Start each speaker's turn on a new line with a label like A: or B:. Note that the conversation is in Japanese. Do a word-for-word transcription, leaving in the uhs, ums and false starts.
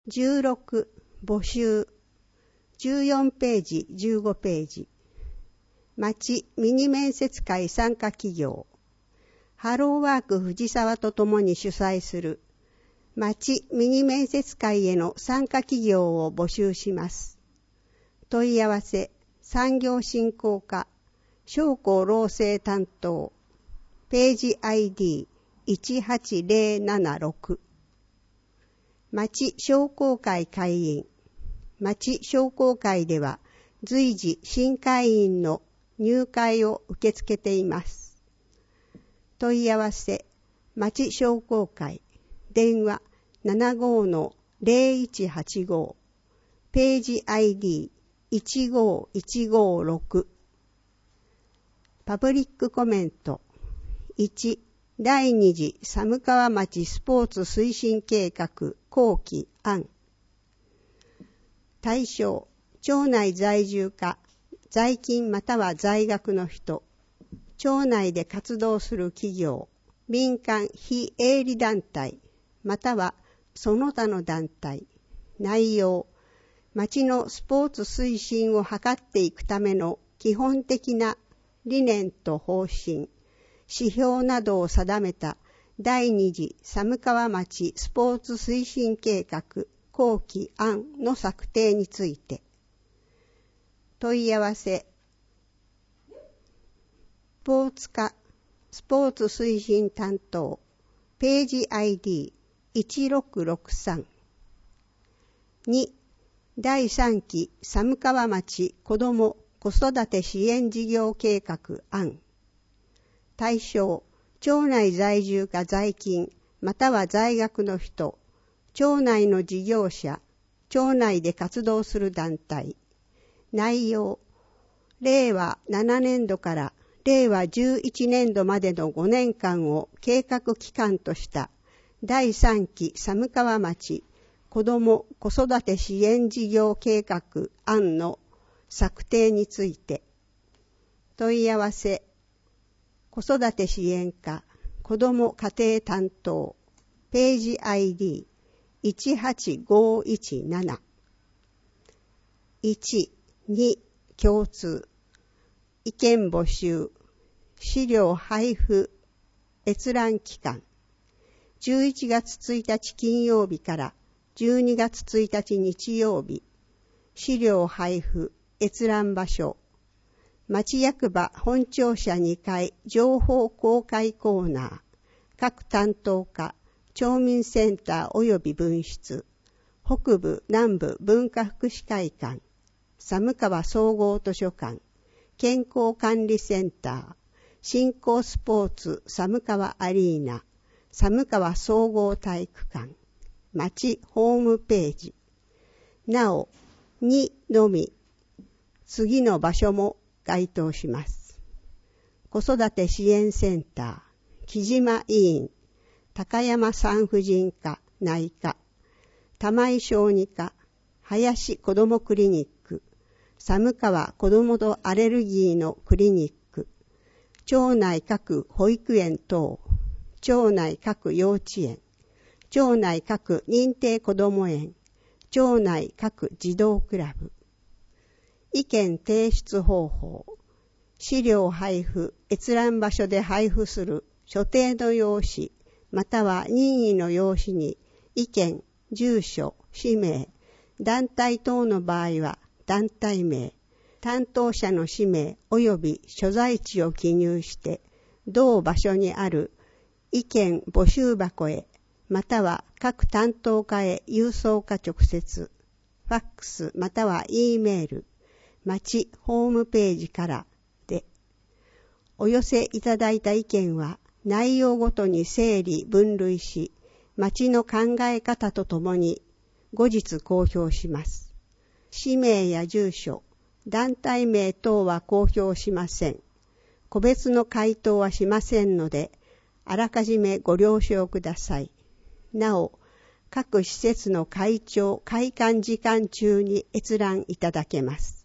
A: じゅうろく募集じゅうよんページじゅうごページ町ミニ面接会参加企業ハローワーク藤沢とともに主催する町ミニ面接会への参加企業を募集します。問い合わせ産業振興課商工労政担当ページ アイディーいちはちゼロななろく町商工会会員町商工会では随時新会員の入会を受け付けています。問い合わせ町商工会電話 ななごのゼロいちはちご ページ アイディーいちごいちごろくパブリックコメントいちだいに次寒川町スポーツ推進計画後期案対象町内在住か在勤または在学の人町内で活動する企業民間非営利団体またはその他の団体内容町のスポーツ推進を図っていくための基本的な理念と方針指標などを定めただいに次寒川町スポーツ推進計画後期案の策定について問い合わせスポーツ課スポーツ推進担当ページ アイディーいちろくろくさん にだいさん期寒川町子ども子育て支援事業計画案対象町内在住か在勤または在学の人町内の事業者町内で活動する団体内容れいわななねんどかられいわじゅういちねんどまでのごねんかんを計画期間としただいさん期寒川町子ども子育て支援事業計画案の策定について問い合わせ子育て支援課子ども家庭担当ページ アイディーいちはちごいちなないちに共通意見募集資料配布閲覧期間じゅういちがつついたち金曜日からじゅうにがつついたち日曜日資料配布閲覧場所町役場本庁舎にかい情報公開コーナー各担当課町民センター及び分室北部南部文化福祉会館寒川総合図書館健康管理センター新興スポーツ寒川アリーナ寒川総合体育館町ホームページなおにのみ次の場所も該当します。子育て支援センター木島委員高山産婦人科内科玉井小児科林子どもクリニック寒川子どもとアレルギーのクリニック町内各保育園等町内各幼稚園町内各認定こども園町内各児童クラブ意見提出方法資料配布閲覧場所で配布する所定の用紙または任意の用紙に意見住所氏名団体等の場合は団体名担当者の氏名及び所在地を記入して同場所にある意見募集箱へまたは各担当課へ郵送か直接ファックスまたは E メール町ホームページからでお寄せいただいた意見は内容ごとに整理分類し町の考え方とともに後日公表します。氏名や住所団体名等は公表しません。個別の回答はしませんのであらかじめご了承ください。なお各施設の会長開館時間中に閲覧いただけます。